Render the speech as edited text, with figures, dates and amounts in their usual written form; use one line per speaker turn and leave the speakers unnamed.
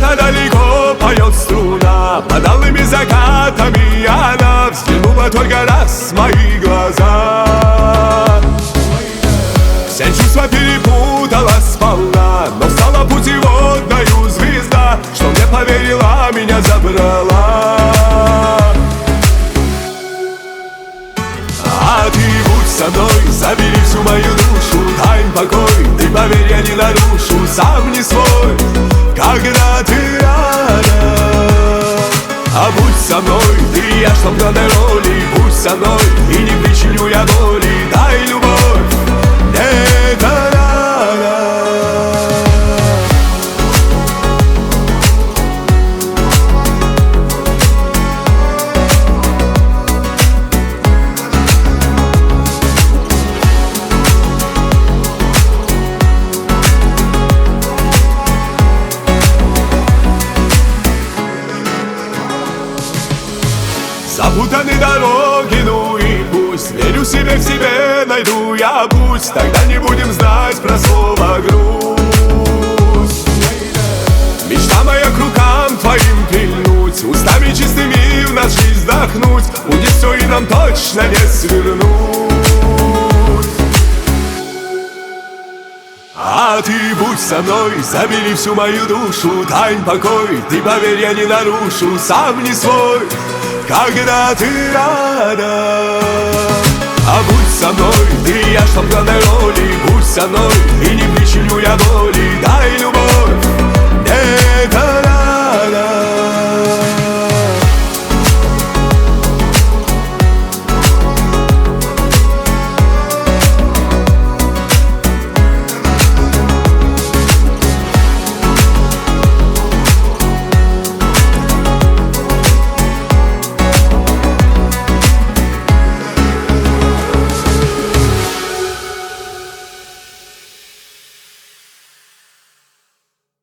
где-то далеко поет струна, под алыми закатами она взглянула только раз в мои глаза. Все чувства перепутала сполна, но стала путеводною звезда, что мне поверила, меня забрала. А ты будь со мной, забери всю мою душу, дай им покой, ты поверь, я не нарушу, сам не свой, когда ты рядом. А будь со мной, ты и я, что в главной роли, будь со мной, и не причиню я боли, дай любовь, мне это надо. Запутаны дороги, ну и пусть, верю себе, в себе найду я путь, тогда не будем знать про слово грусть. Мечта моя к рукам твоим прильнуть, устами чистыми в нас жизнь вдохнуть, будет все и нам точно не свернуть. А ты будь со мной, забери всю мою душу, дай им покой, ты поверь, я не нарушу, сам не свой, когда ты рядом. А будь со мной, ты и я, что в главной роли, будь со мной, и не причиню я боли, дай любовь, мне это надо.